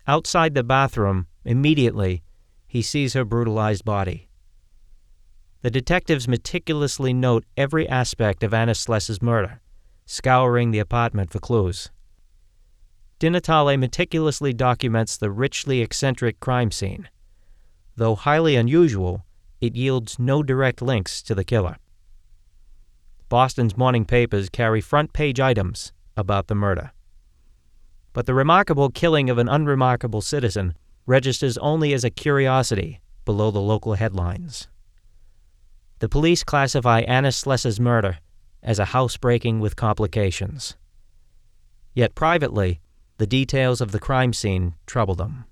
Outside the bathroom, immediately, he sees her brutalized body. The detectives meticulously note every aspect of Anna Sless's murder, scouring the apartment for clues. Di Natale meticulously documents the richly eccentric crime scene. Though highly unusual, it yields no direct links to the killer. Boston's morning papers carry front-page items about the murder. But the remarkable killing of an unremarkable citizen registers only as a curiosity below the local headlines. The police classify Anna Sless's murder as a housebreaking with complications. Yet privately, the details of the crime scene trouble them.